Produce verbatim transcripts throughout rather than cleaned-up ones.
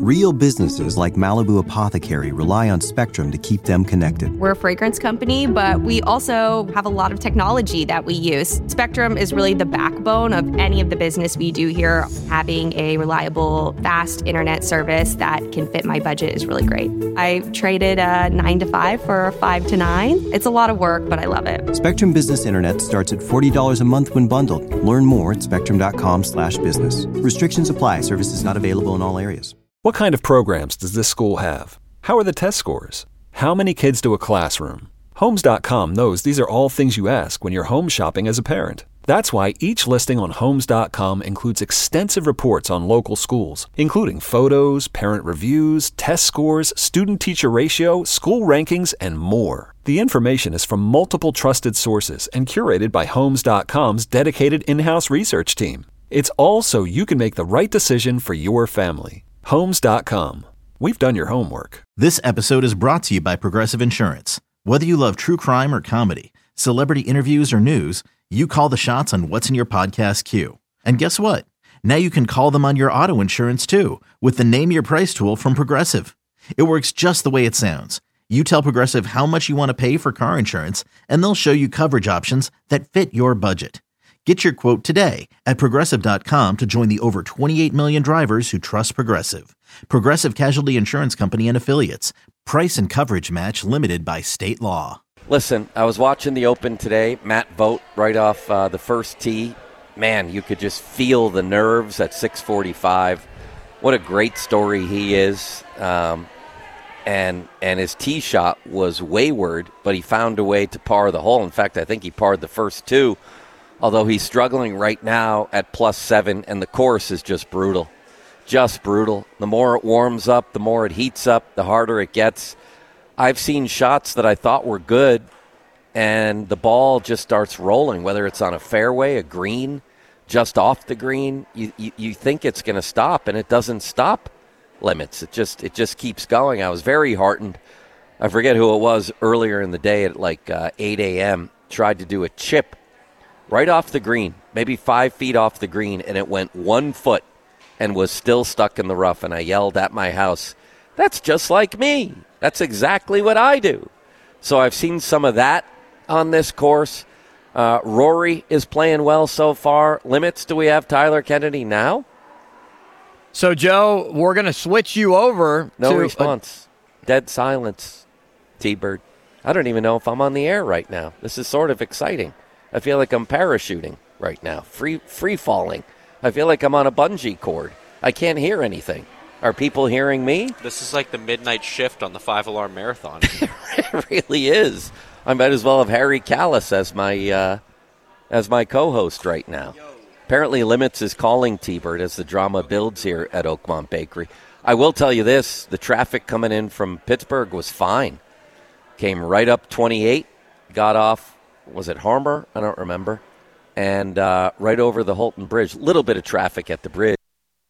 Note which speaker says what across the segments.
Speaker 1: Real businesses like Malibu Apothecary rely on Spectrum to keep them connected.
Speaker 2: We're a fragrance company, but we also have a lot of technology that we use. Spectrum is really the backbone of any of the business we do here. Having a reliable, fast internet service that can fit my budget is really great. I traded a nine to five for a five to nine. It's a lot of work, but I love it.
Speaker 1: Spectrum Business Internet starts at forty dollars a month when bundled. Learn more at spectrum.com slash business. Restrictions apply. Services not available in all areas.
Speaker 3: What kind of programs does this school have? How are the test scores? How many kids do a classroom? Homes dot com knows these are all things you ask when you're home shopping as a parent. That's why each listing on Homes dot com includes extensive reports on local schools, including photos, parent reviews, test scores, student-teacher ratio, school rankings, and more. The information is from multiple trusted sources and curated by Homes dot com's dedicated in-house research team. It's all so you can make the right decision for your family. Homes dot com. We've done your homework.
Speaker 4: This episode is brought to you by Progressive Insurance. Whether you love true crime or comedy, celebrity interviews or news, you call the shots on what's in your podcast queue. And guess what? Now you can call them on your auto insurance too with the Name Your Price tool from Progressive. It works just the way it sounds. You tell Progressive how much you want to pay for car insurance, and they'll show you coverage options that fit your budget. Get your quote today at Progressive dot com to join the over twenty-eight million drivers who trust Progressive. Progressive Casualty Insurance Company and Affiliates. Price and coverage match limited by state law.
Speaker 5: Listen, I was watching the Open today. Matt Vogt right off uh, the first tee. Man, you could just feel the nerves at six forty-five. What a great story he is. Um, and and his tee shot was wayward, but he found a way to par the hole. In fact, I think he parred the first two. Although he's struggling right now at plus seven, and the course is just brutal. Just brutal. The more it warms up, the more it heats up, the harder it gets. I've seen shots that I thought were good, and the ball just starts rolling, whether it's on a fairway, a green, just off the green. You you, you think it's going to stop, and it doesn't stop. Limits. It just it just keeps going. I was very heartened. I forget who it was earlier in the day at like uh, eight a.m. Tried to do a chip right off the green, maybe five feet off the green, and it went one foot and was still stuck in the rough. And I yelled at my house, "That's just like me. That's exactly what I do." So I've seen some of that on this course. Uh, Rory is playing well so far. Limits, do we have Tyler Kennedy now?
Speaker 6: So, Joe, we're going to switch you over.
Speaker 5: No
Speaker 6: to
Speaker 5: response. A- Dead silence, T-Bird. I don't even know if I'm on the air right now. This is sort of exciting. I feel like I'm parachuting right now, free free falling. I feel like I'm on a bungee cord. I can't hear anything. Are people hearing me?
Speaker 7: This is like the midnight shift on the five-alarm marathon.
Speaker 5: It really is. I might as well have Harry Callis as my uh, as my co-host right now. Apparently, Limits is calling T-Bird as the drama builds here at Oakmont Bakery. I will tell you this: the traffic coming in from Pittsburgh was fine. Came right up twenty-eight, got off. Was it Harmer? I don't remember. And uh, right over the Holton Bridge. Little bit of traffic at the bridge.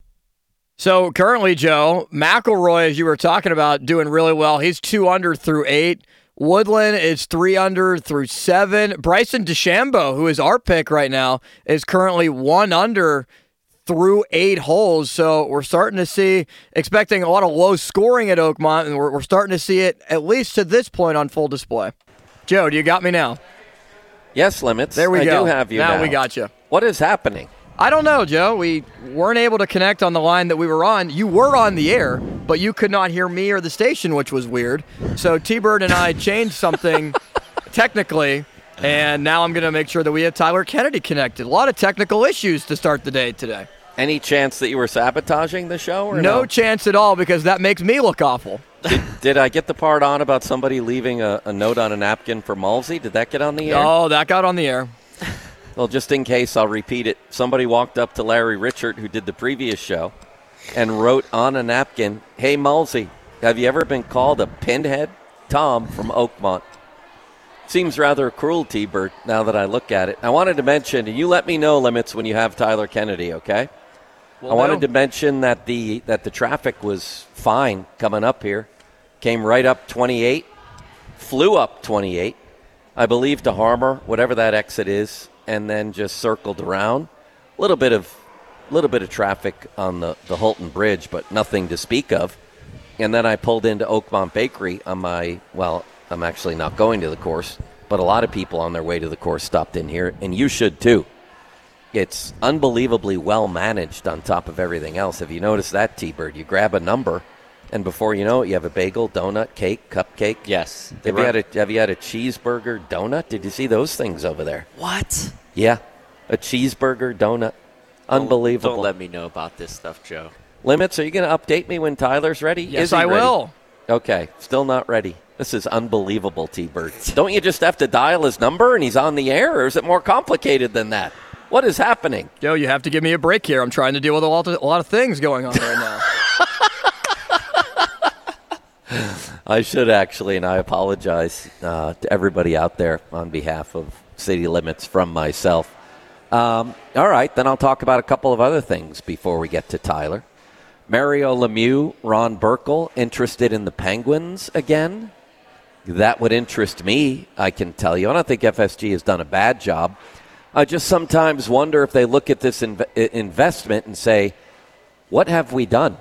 Speaker 6: So currently, Joe, McIlroy, as you were talking about, doing really well. He's two under through eight. Woodland is three under through seven. Bryson DeChambeau, who is our pick right now, is currently one under through eight holes. So we're starting to see, expecting a lot of low scoring at Oakmont, and we're, we're starting to see it, at least to this point, on full display. Joe, do you got me now?
Speaker 5: Yes, Limits.
Speaker 6: There we
Speaker 5: I
Speaker 6: go.
Speaker 5: do have you now.
Speaker 6: Now we got you.
Speaker 5: What is happening?
Speaker 6: I don't know, Joe. We weren't able to connect on the line that we were on. You were on the air, but you could not hear me or the station, which was weird. So T-Bird and I changed something technically, and now I'm going to make sure that we have Tyler Kennedy connected. A lot of technical issues to start the day today.
Speaker 5: Any chance that you were sabotaging the show? Or
Speaker 6: no,
Speaker 5: no
Speaker 6: chance at all, because that makes me look awful.
Speaker 5: Did, did I get the part on about somebody leaving a, a note on a napkin for Malsey? Did that get on the air?
Speaker 6: Oh, that got on the air.
Speaker 5: Well, just in case, I'll repeat it. Somebody walked up to Larry Richert, who did the previous show, and wrote on a napkin, "Hey, Malsey, have you ever been called a pinhead? Tom from Oakmont." Seems rather cruel, T-Bird, now that I look at it. I wanted to mention, and you let me know, Limits, when you have Tyler Kennedy, okay? Well, I wanted no. to mention that the that the traffic was fine coming up here. Came right up twenty-eight, flew up twenty-eight, I believe to Harmer, whatever that exit is, and then just circled around. A little bit of little bit of traffic on the, the Holton Bridge, but nothing to speak of. And then I pulled into Oakmont Bakery on my, well, I'm actually not going to the course, but a lot of people on their way to the course stopped in here, and you should too. It's unbelievably well managed on top of everything else. Have you noticed that, T-Bird? You grab a number, and before you know it, you have a bagel, donut, cake, cupcake.
Speaker 7: Yes.
Speaker 5: Have you, had a, have you had a cheeseburger donut? Did you see those things over there?
Speaker 7: What?
Speaker 5: Yeah, a cheeseburger donut. Unbelievable.
Speaker 7: Don't, don't let me know about this stuff, Joe.
Speaker 5: Limits, are you going to update me when Tyler's ready?
Speaker 6: Yes,
Speaker 5: Is he
Speaker 6: I
Speaker 5: ready?
Speaker 6: will.
Speaker 5: Okay, still not ready. This is unbelievable, T-Bird. Don't you just have to dial his number and he's on the air, or is it more complicated than that? What is happening?
Speaker 6: Joe, you have to give me a break here. I'm trying to deal with a lot of, a lot of things going on right now.
Speaker 5: I should actually, and I apologize uh, to everybody out there on behalf of City Limits from myself. Um, all right, then I'll talk about a couple of other things before we get to Tyler. Mario Lemieux, Ron Burkle, interested in the Penguins again? That would interest me, I can tell you. I don't think F S G has done a bad job. I just sometimes wonder if they look at this inv- investment and say, what have we done?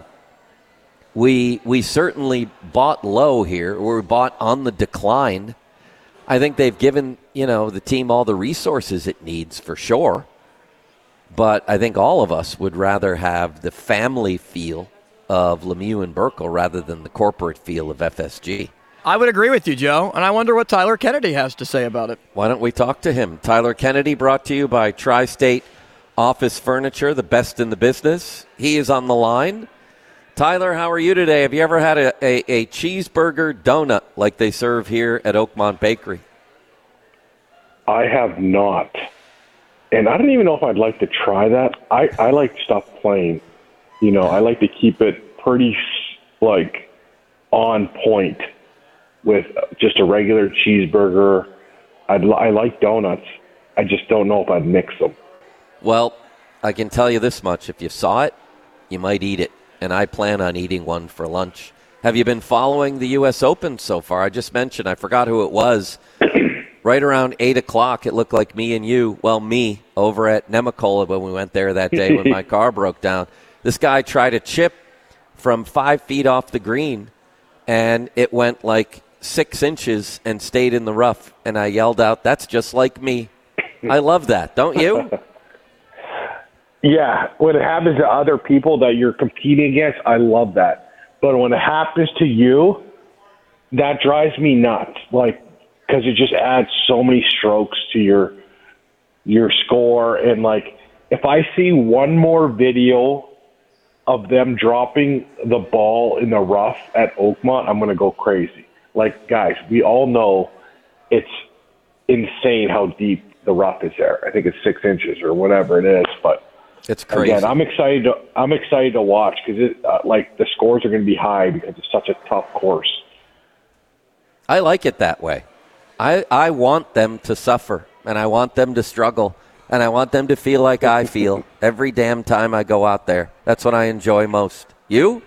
Speaker 5: We we certainly bought low here, or we bought on the decline. I think they've given, you know, the team all the resources it needs for sure. But I think all of us would rather have the family feel of Lemieux and Burkle rather than the corporate feel of F S G.
Speaker 6: I would agree with you, Joe, and I wonder what Tyler Kennedy has to say about it.
Speaker 5: Why don't we talk to him? Tyler Kennedy, brought to you by Tri-State Office Furniture, the best in the business. He is on the line. Tyler, how are you today? Have you ever had a, a, a cheeseburger donut like they serve here at Oakmont Bakery?
Speaker 8: I have not. And I don't even know if I'd like to try that. I, I like stuff plain. You know, I like to keep it pretty, like, on point with just a regular cheeseburger. I'd, I like donuts. I just don't know if I'd mix them.
Speaker 5: Well, I can tell you this much. If you saw it, you might eat it. And I plan on eating one for lunch. Have you been following the U S Open so far? I just mentioned, I forgot who it was. Right around eight o'clock, it looked like me and you, well, me, over at Nemacola when we went there that day when my car broke down. This guy tried a chip from five feet off the green, and it went like six inches and stayed in the rough. And I yelled out, that's just like me. I love that, don't you?
Speaker 8: Yeah, when it happens to other people that you're competing against, I love that. But when it happens to you, that drives me nuts. Like, because it just adds so many strokes to your your score. And, like, if I see one more video of them dropping the ball in the rough at Oakmont, I'm going to go crazy. Like, guys, we all know it's insane how deep the rough is there. I think it's six inches or whatever it is. But,
Speaker 5: it's crazy.
Speaker 8: Again, I'm excited to, I'm excited to watch because, uh, like, the scores are going to be high because it's such a tough course.
Speaker 5: I like it that way. I, I want them to suffer, and I want them to struggle, and I want them to feel like I feel every damn time I go out there. That's what I enjoy most. You?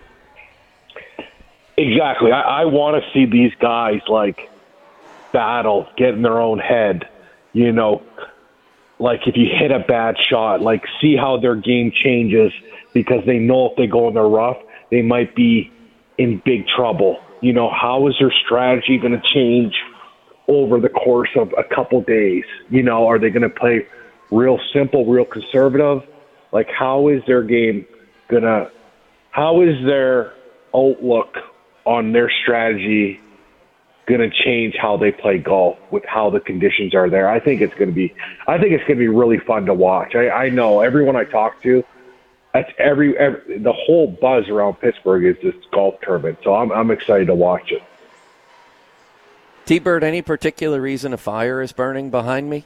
Speaker 8: Exactly. I, I want to see these guys, like, battle, get in their own head. You know, like if you hit a bad shot, like see how their game changes because they know if they go in the rough, they might be in big trouble. You know, how is their strategy going to change over the course of a couple days? You know, are they going to play real simple, real conservative? Like, how is their game going to, how is their outlook on their strategy going to change how they play golf with how the conditions are there? I think it's going to be, I think it's going to be really fun to watch. I, I know everyone I talk to, that's every, every, the whole buzz around Pittsburgh is this golf tournament. So I'm, I'm excited to watch it.
Speaker 5: T-Bird, any particular reason a fire is burning behind me?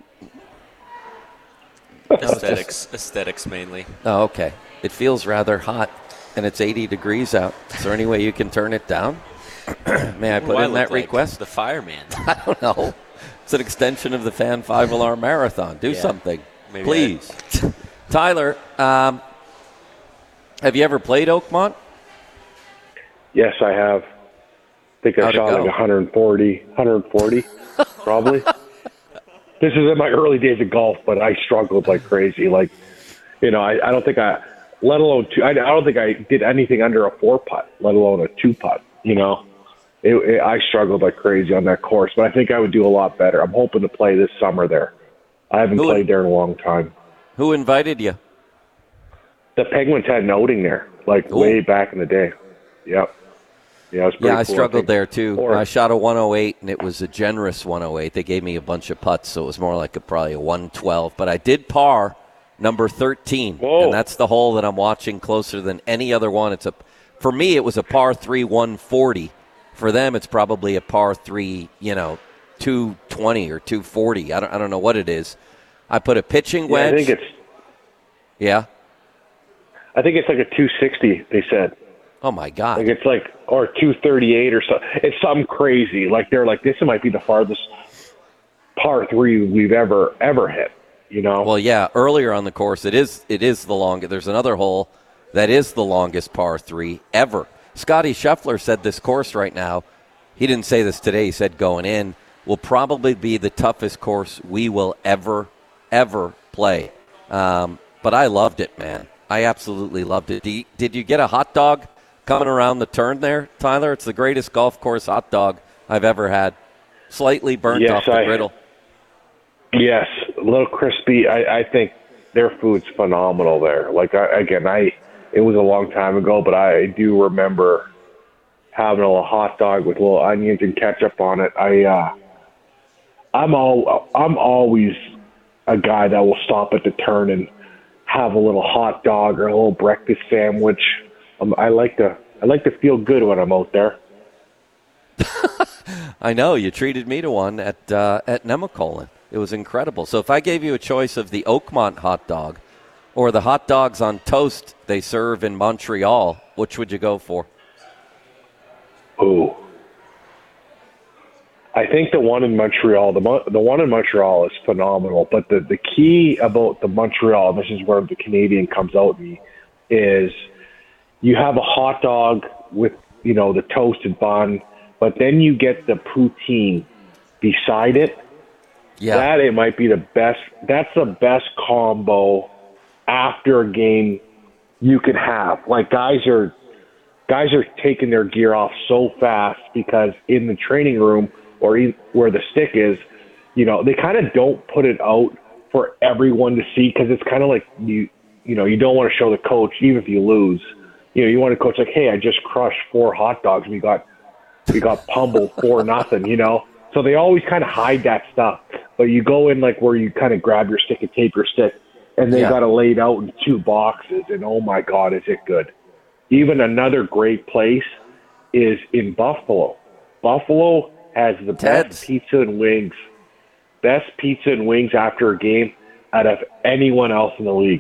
Speaker 7: Aesthetics, aesthetics mainly.
Speaker 5: Oh, okay. It feels rather hot, and it's eighty degrees out. Is there any way you can turn it down? May I put
Speaker 7: Why
Speaker 5: in that
Speaker 7: like
Speaker 5: request?
Speaker 7: The fireman.
Speaker 5: I don't know. It's an extension of the Fan five-alarm marathon. Do
Speaker 7: yeah.
Speaker 5: something,
Speaker 7: Maybe
Speaker 5: please. Tyler, um, have you ever played Oakmont?
Speaker 8: Yes, I have. I think I
Speaker 5: How'd
Speaker 8: shot like one forty, one forty, probably. This is in my early days of golf, but I struggled like crazy. Like, you know, I, I don't think I let alone two. I, I don't think I did anything under a four putt, let alone a two putt. You know, it, it, I struggled like crazy on that course, but I think I would do a lot better. I'm hoping to play this summer there. I haven't
Speaker 5: Who
Speaker 8: played
Speaker 5: in,
Speaker 8: there in a long time.
Speaker 5: Who invited you?
Speaker 8: The Penguins had an outing there, like Ooh. way back in the day. Yep. Yeah, it was pretty
Speaker 5: yeah, I
Speaker 8: cool,
Speaker 5: struggled
Speaker 8: I
Speaker 5: there too.
Speaker 8: Or,
Speaker 5: I shot a one oh eight, and it was a generous one oh eight. They gave me a bunch of putts, so it was more like a, probably a one twelve. But I did par number thirteen,
Speaker 8: Whoa.
Speaker 5: and that's the hole that I'm watching closer than any other one. It's a, for me, it was a par three one forty. For them, it's probably a par three, you know, two twenty or two forty. I don't, I don't know what it is. I put a pitching wedge.
Speaker 8: Yeah, I think it's.
Speaker 5: Yeah.
Speaker 8: I think it's like a two sixty. They said.
Speaker 5: Oh my God!
Speaker 8: Like it's like or two thirty-eight or so. It's something crazy. Like they're like this might be the farthest par three we've ever ever hit. You know.
Speaker 5: Well, yeah. Earlier on the course, it is it is the longest. There's another hole that is the longest par three ever. Scotty Scheffler said this course right now. He didn't say this today. He said going in will probably be the toughest course we will ever ever play. Um, but I loved it, man. I absolutely loved it. Did you, did you get a hot dog coming around the turn there, Tyler? It's the greatest golf course hot dog I've ever had. Slightly burnt
Speaker 8: yes,
Speaker 5: off the
Speaker 8: I,
Speaker 5: griddle.
Speaker 8: Yes, a little crispy. I, I think their food's phenomenal there. Like, I, again, I it was a long time ago, but I do remember having a little hot dog with little onions and ketchup on it. I, uh, I'm all, I'm always a guy that will stop at the turn and have a little hot dog or a little breakfast sandwich. Um, I like to I like to feel good when I'm out there.
Speaker 5: I know you treated me to one at uh, at Nemacolin. It was incredible. So if I gave you a choice of the Oakmont hot dog or the hot dogs on toast they serve in Montreal, which would you go for?
Speaker 8: Ooh, I think the one in Montreal, the the one in Montreal is phenomenal. But the, the key about the Montreal, and this is where the Canadian comes out in me, is you have a hot dog with, you know, the toasted bun, but then you get the poutine beside it.
Speaker 5: Yeah.
Speaker 8: That it might be the best. That's the best combo after a game you can have. Like guys are guys are taking their gear off so fast because in the training room or in, where the stick is, you know, they kind of don't put it out for everyone to see because it's kind of like you, you know, you don't want to show the coach even if you lose. You know, you want to coach like, hey, I just crushed four hot dogs. We got we got pummeled four nothing. You know, so they always kind of hide that stuff. But you go in like where you kind of grab your stick and tape your stick, and they
Speaker 5: Yeah.
Speaker 8: got it laid out in two boxes. And oh my God, is it good? Even another great place is in Buffalo. Buffalo has the
Speaker 5: Ted's.
Speaker 8: best pizza and wings, best pizza and wings after a game out of anyone else in the league.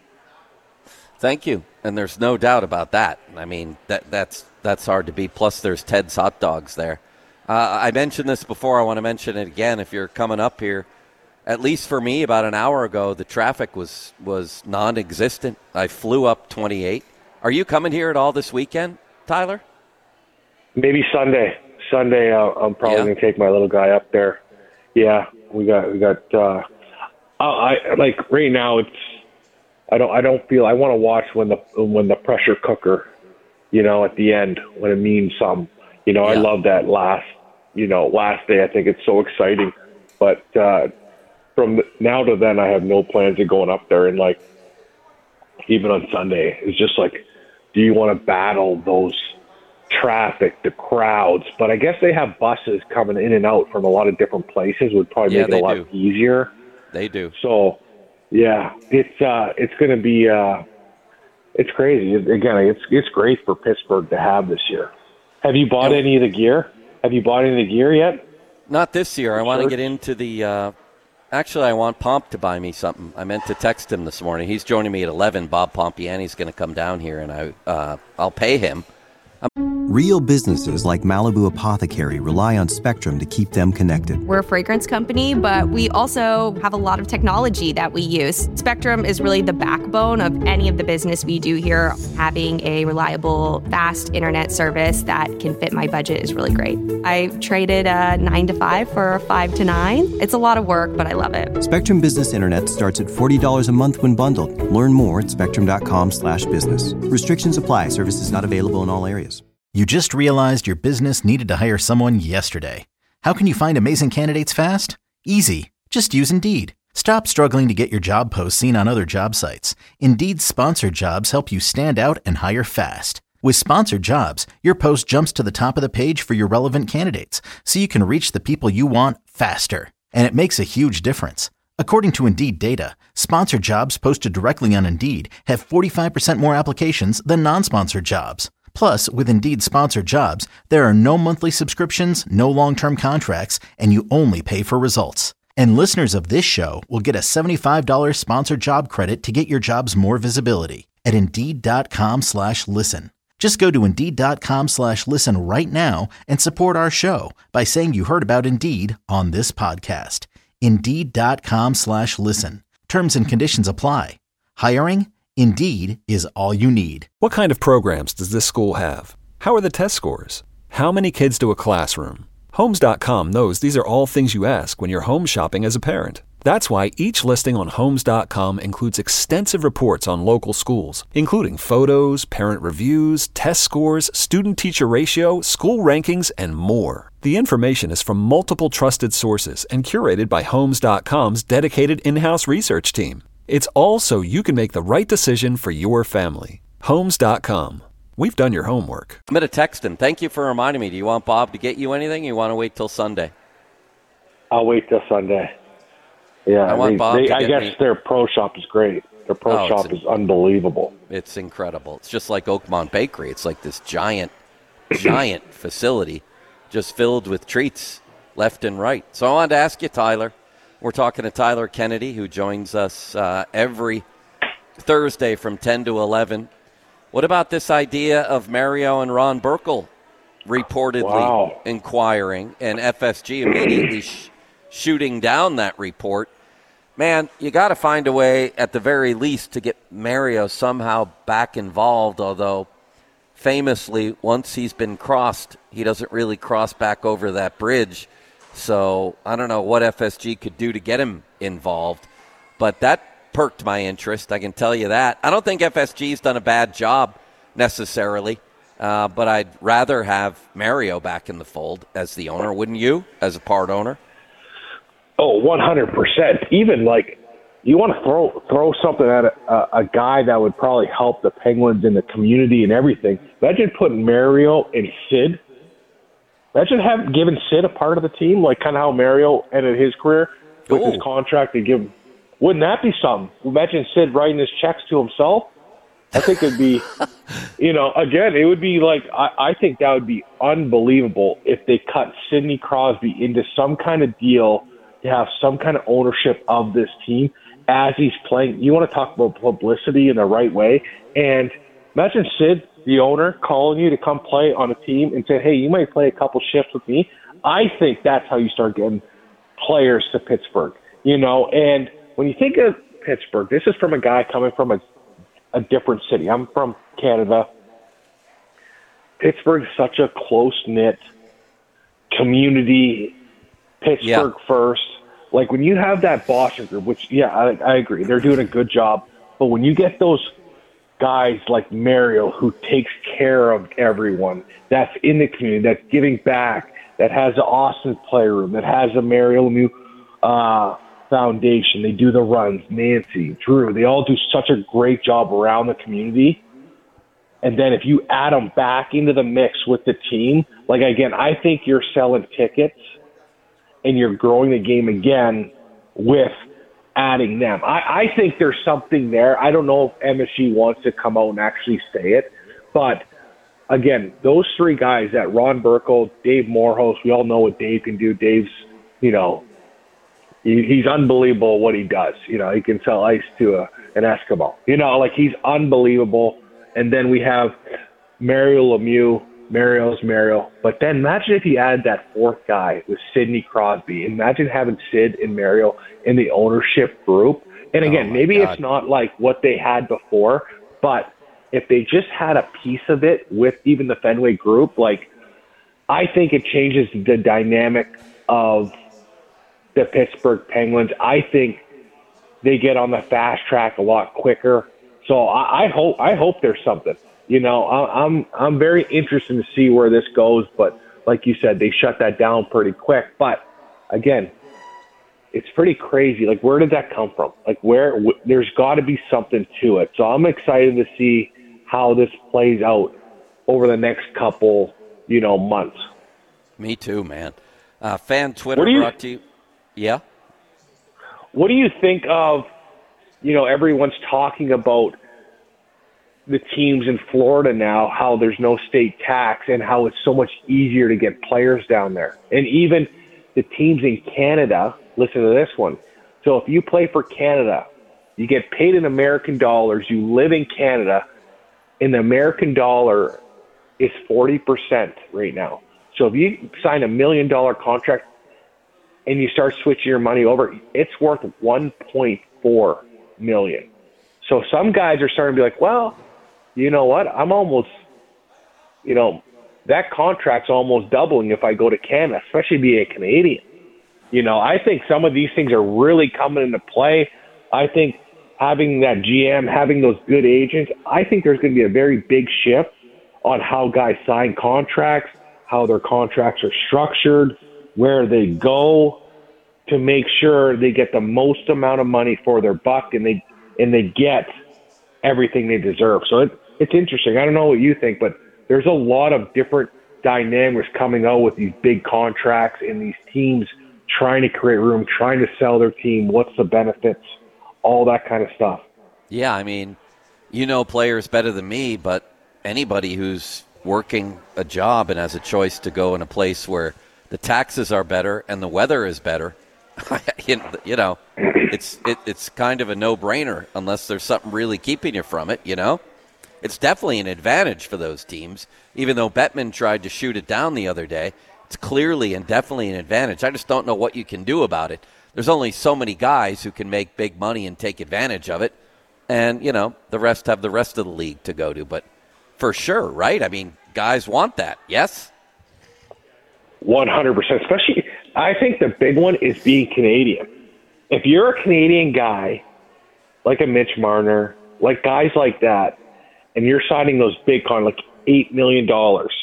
Speaker 5: Thank you. And there's no doubt about that. I mean, that that's that's hard to beat. Plus, there's Ted's hot dogs there. Uh, I mentioned this before. I want to mention it again. If you're coming up here, at least for me, about an hour ago, the traffic was was non-existent. I flew up twenty-eight. Are you coming here at all this weekend, Tyler?
Speaker 8: Maybe Sunday. Sunday, uh, I'm probably
Speaker 5: Yeah.
Speaker 8: gonna take my little guy up there. Yeah, we got we got. Uh, I I- like right now. It's I don't I don't feel I want to watch when the when the pressure cooker, you know, at the end when it means something. You know, I
Speaker 5: Yeah.
Speaker 8: love that last you know last day. I think it's so exciting. But uh, from now to then, I have no plans of going up there. And like even on Sunday, it's just like, do you want to battle those? Traffic, the crowds, but I guess they have buses coming in and out from a lot of different places would probably
Speaker 5: Yeah,
Speaker 8: make it a
Speaker 5: they
Speaker 8: lot
Speaker 5: do.
Speaker 8: easier.
Speaker 5: They do.
Speaker 8: So, yeah, it's uh, it's going to be uh, it's crazy. Again, it's it's great for Pittsburgh to have this year. Have you bought
Speaker 5: Yeah.
Speaker 8: any of the gear? Have you bought any of the gear yet?
Speaker 5: Not this year. I want to
Speaker 8: Sure.
Speaker 5: get into the. Uh, actually, I want Pomp to buy me something. I meant to text him this morning. He's joining me at eleven. Bob Pompiani's going to come down here, and I uh, I'll pay him.
Speaker 1: Real businesses like Malibu Apothecary rely on Spectrum to keep them connected.
Speaker 2: We're a fragrance company, but we also have a lot of technology that we use. Spectrum is really the backbone of any of the business we do here. Having a reliable, fast internet service that can fit my budget is really great. I traded a nine to five for a five to nine. It's a lot of work, but I love it.
Speaker 1: Spectrum Business Internet starts at forty dollars a month when bundled. Learn more at spectrum.com slash business. Restrictions apply. Services not available in all areas.
Speaker 4: You just realized your business needed to hire someone yesterday. How can you find amazing candidates fast? Easy. Just use Indeed. Stop struggling to get your job posts seen on other job sites. Indeed's sponsored jobs help you stand out and hire fast. With sponsored jobs, your post jumps to the top of the page for your relevant candidates, so you can reach the people you want faster. And it makes a huge difference. According to Indeed data, sponsored jobs posted directly on Indeed have forty-five percent more applications than non-sponsored jobs. Plus, with Indeed sponsored jobs, there are no monthly subscriptions, no long-term contracts, and you only pay for results. And listeners of this show will get a seventy-five dollars sponsored job credit to get your jobs more visibility at Indeed.com slash listen. Just go to Indeed.com slash listen right now and support our show by saying you heard about Indeed on this podcast. Indeed.com slash listen. Terms and conditions apply. Hiring? Indeed is all you need.
Speaker 3: What kind of programs does this school have? How are the test scores? How many kids do a classroom? Homes dot com knows these are all things you ask when you're home shopping as a parent. That's why each listing on Homes dot com includes extensive reports on local schools, including photos, parent reviews, test scores, student-teacher ratio, school rankings, and more. The information is from multiple trusted sources and curated by Homes dot com's dedicated in-house research team. It's all so you can make the right decision for your family. Homes dot com. We've done your homework.
Speaker 5: I'm going to text him. Thank you for reminding me. Do you want Bob to get you anything, or you want to wait till Sunday?
Speaker 8: I'll wait till Sunday. Yeah,
Speaker 5: I want
Speaker 8: they,
Speaker 5: Bob
Speaker 8: they,
Speaker 5: to
Speaker 8: I
Speaker 5: get
Speaker 8: guess
Speaker 5: me.
Speaker 8: their pro shop is great. Their pro
Speaker 5: Oh,
Speaker 8: shop
Speaker 5: it's
Speaker 8: is unbelievable.
Speaker 5: It's incredible. It's just like Oakmont Bakery. It's like this giant, giant facility just filled with treats left and right. So I wanted to ask you, Tyler. We're talking to Tyler Kennedy, who joins us uh, every Thursday from ten to eleven. What about this idea of Mario and Ron Burkle reportedly
Speaker 8: Wow.
Speaker 5: inquiring and F S G immediately sh- shooting down that report? Man, you got to find a way at the very least to get Mario somehow back involved, although famously, once he's been crossed, he doesn't really cross back over that bridge. So I don't know what F S G could do to get him involved, but that perked my interest, I can tell you that. I don't think F S G's done a bad job necessarily, uh, but I'd rather have Mario back in the fold as the owner, wouldn't you, as a part owner?
Speaker 8: Oh, one hundred percent. Even, like, you want to throw throw something at a, a, a guy that would probably help the Penguins in the community and everything. Imagine putting Mario and Sid. Imagine having given Sid a part of the team, like kind of how Mario ended his career with
Speaker 5: Ooh.
Speaker 8: his contract. And give, wouldn't that be something? Imagine Sid writing his checks to himself. I think it'd be, you know, again, it would be like, I, I think that would be unbelievable if they cut Sidney Crosby into some kind of deal to have some kind of ownership of this team as he's playing. You want to talk about publicity in the right way. And imagine Sid, the owner, calling you to come play on a team and say, hey, you might play a couple shifts with me. I think that's how you start getting players to Pittsburgh, you know. And when you think of Pittsburgh, this is from a guy coming from a, a different city. I'm from Canada. Pittsburgh is such a close-knit community, Pittsburgh yeah. first. Like when you have that Boston group, which, yeah, I, I agree, they're doing a good job. But when you get those guys like Mario who takes care of everyone, that's in the community, that's giving back, that has the Austin Playroom, that has the Mario Lemieux uh, Foundation, they do the runs, Nancy, Drew, they all do such a great job around the community. And then if you add them back into the mix with the team, like, again, I think you're selling tickets and you're growing the game again with adding them. I, I think there's something there. I don't know if M S G wants to come out and actually say it, but again, those three guys, that Ron Burkle, Dave Morehouse, we all know what Dave can do. Dave's, you know, he, he's unbelievable what he does. You know, he can sell ice to a, an Eskimo. You know, like, he's unbelievable. And then we have Mario Lemieux, Mario's Mario. But then imagine if you add that fourth guy with Sidney Crosby. Imagine having Sid and Mario in the ownership group. And again,
Speaker 5: Oh,
Speaker 8: maybe
Speaker 5: God.
Speaker 8: it's not like what they had before, but if they just had a piece of it with even the Fenway group, like, I think it changes the dynamic of the Pittsburgh Penguins. I think they get on the fast track a lot quicker. So I, I hope I hope there's something. You know, I, I'm I'm very interested to see where this goes. But like you said, they shut that down pretty quick. But again, it's pretty crazy. Like, where did that come from? Like, where w- there's got to be something to it. So I'm excited to see how this plays out over the next couple, you know, months.
Speaker 5: Me too, man. Uh, fan Twitter
Speaker 8: What do you-
Speaker 5: brought to you. Yeah.
Speaker 8: What do you think of, you know, everyone's talking about the teams in Florida now, how there's no state tax and how it's so much easier to get players down there. And even the teams in Canada, listen to this one. So if you play for Canada, you get paid in American dollars, you live in Canada, and the American dollar is forty percent right now. So if you sign a million dollar contract and you start switching your money over, it's worth one point four million. So some guys are starting to be like, well, you know what? I'm almost, you know, that contract's almost doubling if I go to Canada, especially being a Canadian. You know, I think some of these things are really coming into play. I think having that G M, having those good agents, I think there's going to be a very big shift on how guys sign contracts, how their contracts are structured, where they go, to make sure they get the most amount of money for their buck and they and they get everything they deserve. So it, it's interesting. I don't know what you think, but there's a lot of different dynamics coming out with these big contracts and these teams trying to create room, trying to sell their team, what's the benefits, all that kind of stuff.
Speaker 5: Yeah, I mean, you know players better than me, but anybody who's working a job and has a choice to go in a place where the taxes are better and the weather is better, you know, it's it, it's kind of a no-brainer unless there's something really keeping you from it, you know? It's definitely an advantage for those teams, even though Bettman tried to shoot it down the other day. It's clearly and definitely an advantage. I just don't know what you can do about it. There's only so many guys who can make big money and take advantage of it, and, you know, the rest have the rest of the league to go to. But for sure, right? I mean, guys want that, yes?
Speaker 8: one hundred percent. Especially, I think the big one is being Canadian. If you're a Canadian guy, like a Mitch Marner, like guys like that, and you're signing those big con, like eight million dollars,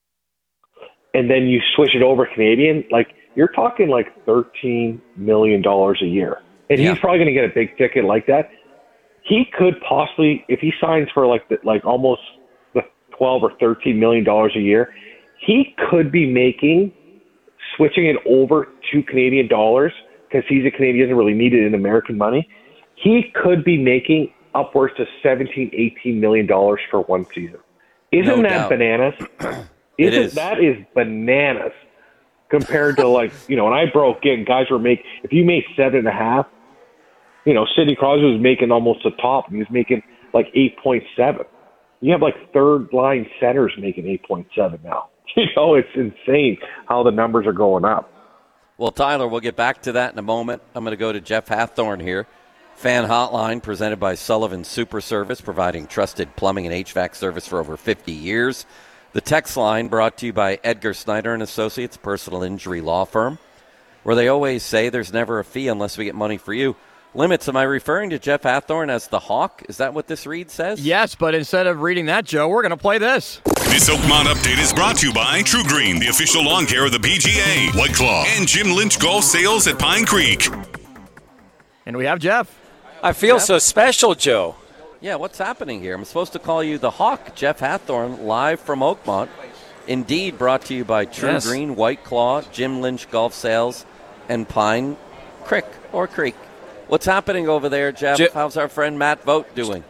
Speaker 8: and then you switch it over Canadian, like you're talking like thirteen million dollars a year. And
Speaker 5: Yeah.
Speaker 8: he's probably going to get a big ticket like that. He could possibly, if he signs for like the, like almost the twelve or thirteen million dollars a year, he could be making, switching it over to Canadian dollars, because he's a Canadian, doesn't really need it in American money. He could be making upwards to seventeen, eighteen million dollars for one season. Isn't
Speaker 5: No
Speaker 8: that
Speaker 5: doubt.
Speaker 8: bananas?
Speaker 5: It
Speaker 8: Isn't
Speaker 5: is.
Speaker 8: that is bananas compared to, like, you know, when I broke in, guys were making, if you made seven and a half, you know, Sidney Crosby was making almost the top. He was making like eight point seven. You have like third line centers making eight point seven now. You know, it's insane how the numbers are going up.
Speaker 5: Well, Tyler, we'll get back to that in a moment. I'm going to go to Jeff Hathorn here. Fan Hotline presented by Sullivan Super Service, providing trusted plumbing and H V A C service for over fifty years. The text line brought to you by Edgar Snyder and Associates, personal injury law firm, where they always say there's never a fee unless we get money for you. Limits, am I referring to Jeff Hathorn as the Hawk? Is that what this read says?
Speaker 6: Yes, but instead of reading that, Joe, we're going to play this.
Speaker 9: This Oakmont update is brought to you by True Green, the official lawn care of the P G A, White Claw, and Jim Lynch Golf Sales at Pine Creek.
Speaker 6: And we have Jeff.
Speaker 10: I feel
Speaker 5: Jeff?
Speaker 10: so special, Joe.
Speaker 5: Yeah, what's happening here? I'm supposed to call you the Hawk, Jeff Hathorn, live from Oakmont. Indeed, brought to you by True
Speaker 10: Yes.
Speaker 5: Green, White Claw, Jim Lynch Golf Sales, and Pine Creek or Creek. What's happening over there, Jeff?
Speaker 10: Je-
Speaker 5: How's our friend Matt Vogt doing?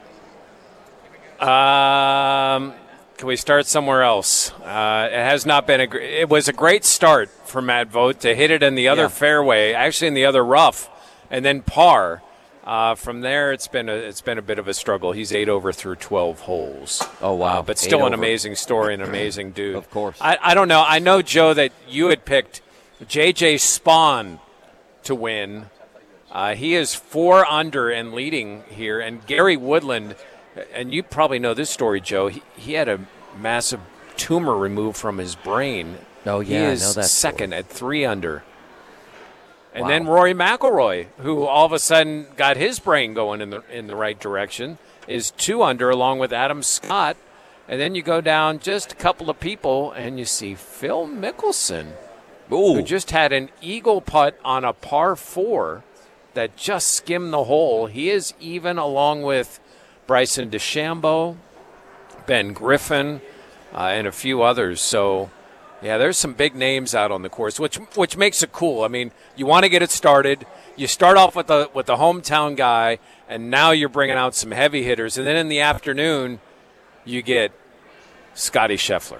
Speaker 10: Um, can we start somewhere else? Uh, it has not been a. Gr- it was a great start for Matt Vogt to hit it in the other
Speaker 5: Yeah.
Speaker 10: fairway, actually in the other rough, and then par. Uh, from there, it's been a it's been a bit of a struggle. He's eight over through twelve holes.
Speaker 5: Oh wow!
Speaker 10: Uh, but still
Speaker 5: eight
Speaker 10: an
Speaker 5: over.
Speaker 10: amazing story, an amazing dude.
Speaker 5: Of course.
Speaker 10: I, I don't know. I know, Joe, that you had picked J J Spaun to win. Uh, he is four under and leading here, and Gary Woodland, and you probably know this story, Joe. He he had a massive tumor removed from his brain.
Speaker 5: Oh yeah,
Speaker 10: he
Speaker 5: I
Speaker 10: is
Speaker 5: know that
Speaker 10: second
Speaker 5: story.
Speaker 10: at three under. And
Speaker 5: Wow.
Speaker 10: then Rory McIlroy, who all of a sudden got his brain going in the in the right direction, is two under along with Adam Scott. And then you go down just a couple of people and you see Phil Mickelson,
Speaker 5: Ooh.
Speaker 10: who just had an eagle putt on a par four that just skimmed the hole. He is even along with Bryson DeChambeau, Ben Griffin, uh, and a few others. So, yeah, there's some big names out on the course, which which makes it cool. I mean, you want to get it started. You start off with the with the hometown guy, and now you're bringing out some heavy hitters. And then in the afternoon, you get Scotty Scheffler.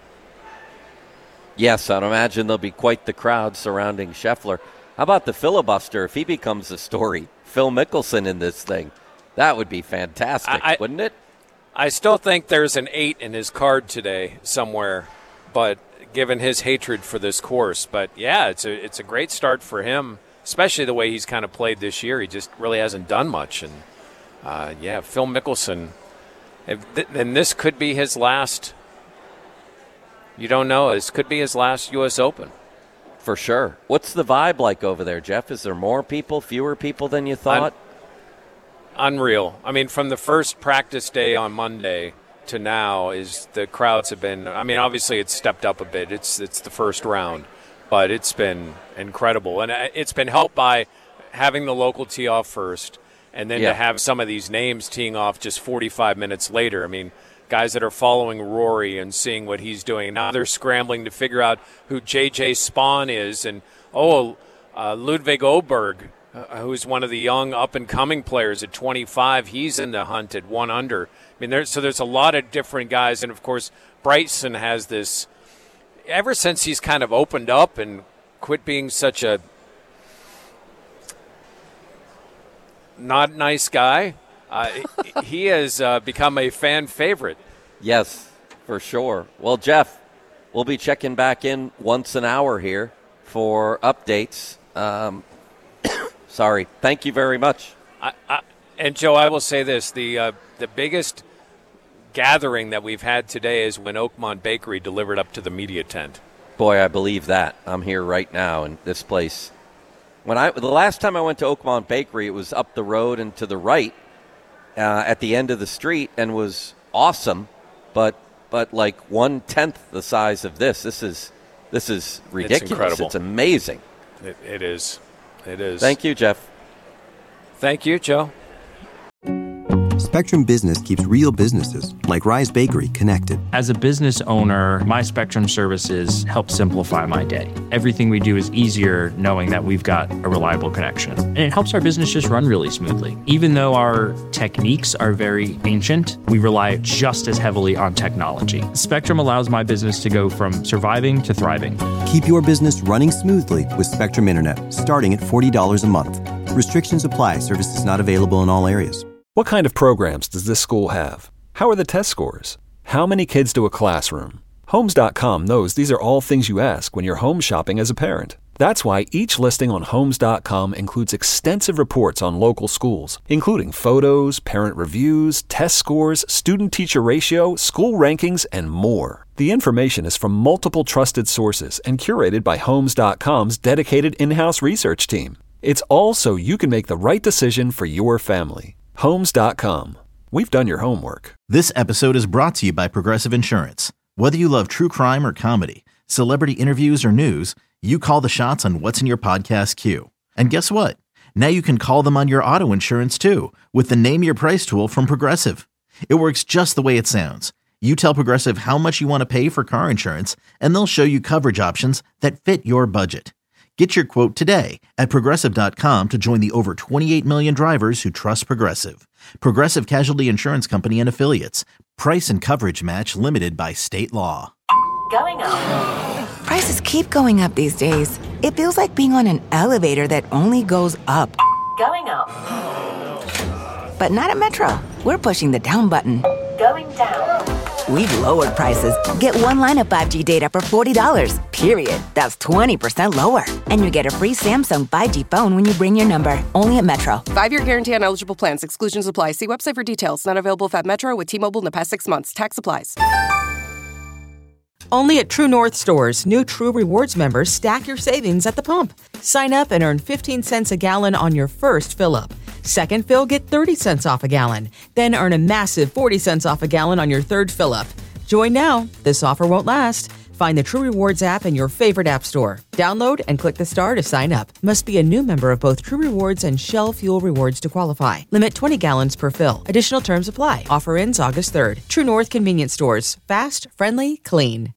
Speaker 5: Yes, I'd imagine there'll be quite the crowd surrounding Scheffler. How about the filibuster? If he becomes a story, Phil Mickelson in this thing, that would be fantastic,
Speaker 10: I,
Speaker 5: wouldn't it?
Speaker 10: I still think there's an eight in his card today somewhere, but given his hatred for this course. But, yeah, it's a it's a great start for him, especially the way he's kind of played this year. He just really hasn't done much. And, uh, yeah, Phil Mickelson, if th- then this could be his last, you don't know, this could be his last U S Open.
Speaker 5: For sure. What's the vibe like over there, Jeff? Is there more people, fewer people than you thought?
Speaker 10: Un- unreal. I mean, from the first practice day on Monday to now, is the crowds have been, I mean, obviously it's stepped up a bit. It's it's the first round, but it's been incredible. And it's been helped by having the local tee off first, and then
Speaker 5: Yeah.
Speaker 10: to have some of these names teeing off just forty-five minutes later. I mean, guys that are following Rory and seeing what he's doing. Now they're scrambling to figure out who J J Spaun is. And, oh, uh, Ludwig Oberg, uh, who's one of the young up-and-coming players at twenty-five. He's in the hunt at one under. I mean, there's, so there's a lot of different guys. And, of course, Bryson has this – ever since he's kind of opened up and quit being such a not nice guy, uh, he has uh, become a fan favorite.
Speaker 5: Yes, for sure. Well, Jeff, we'll be checking back in once an hour here for updates. Um, sorry. Thank you very much.
Speaker 10: I, I, and, Joe, I will say this. The uh, the biggest gathering that we've had today is when Oakmont Bakery delivered up to the media tent.
Speaker 5: Boy, I believe that. I'm here right now in this place. When I the last time I went to Oakmont Bakery, it was up the road and to the right uh, at the end of the street and was awesome, but but like one-tenth the size of this. This is this is ridiculous.
Speaker 10: It's incredible.
Speaker 5: It's amazing.
Speaker 10: It, it is. It is.
Speaker 5: Thank you, Jeff.
Speaker 10: Thank you, Joe.
Speaker 1: Spectrum Business keeps real businesses, like Rise Bakery, connected.
Speaker 11: As a business owner, my Spectrum services help simplify my day. Everything we do is easier knowing that we've got a reliable connection. And it helps our business just run really smoothly. Even though our techniques are very ancient, we rely just as heavily on technology. Spectrum allows my business to go from surviving to thriving.
Speaker 1: Keep your business running smoothly with Spectrum Internet, starting at forty dollars a month. Restrictions apply. Services not available in all areas.
Speaker 3: What kind of programs does this school have? How are the test scores? How many kids do a classroom? Homes dot com knows these are all things you ask when you're home shopping as a parent. That's why each listing on Homes dot com includes extensive reports on local schools, including photos, parent reviews, test scores, student-teacher ratio, school rankings, and more. The information is from multiple trusted sources and curated by Homes dot com's dedicated in-house research team. It's all so you can make the right decision for your family. Homes dot com. We've done your homework.
Speaker 4: This episode is brought to you by Progressive Insurance. Whether you love true crime or comedy, celebrity interviews or news, you call the shots on what's in your podcast queue. And guess what? Now you can call them on your auto insurance too with the Name Your Price tool from Progressive. It works just the way it sounds. You tell Progressive how much you want to pay for car insurance, and they'll show you coverage options that fit your budget. Get your quote today at Progressive dot com to join the over twenty-eight million drivers who trust Progressive. Progressive Casualty Insurance Company and Affiliates. Price and coverage match limited by state law.
Speaker 12: Going up. Prices keep going up these days. It feels like being on an elevator that only goes up. Going up.
Speaker 13: But not at Metro. We're pushing the down button.
Speaker 12: Going down.
Speaker 13: We've lowered prices. Get one line of five G data for forty dollars, period. That's twenty percent lower. And you get a free Samsung five G phone when you bring your number. Only at Metro.
Speaker 14: Five-year guarantee on eligible plans. Exclusions apply. See website for details. Not available at Metro with T-Mobile in the past six months. Tax applies.
Speaker 15: Only at True North stores, new True Rewards members stack your savings at the pump. Sign up and earn fifteen cents a gallon on your first fill-up. Second fill, get thirty cents off a gallon. Then earn a massive forty cents off a gallon on your third fill-up. Join now. This offer won't last. Find the True Rewards app in your favorite app store. Download and click the star to sign up. Must be a new member of both True Rewards and Shell Fuel Rewards to qualify. Limit twenty gallons per fill. Additional terms apply. Offer ends August third. True North Convenience Stores. Fast, friendly, clean.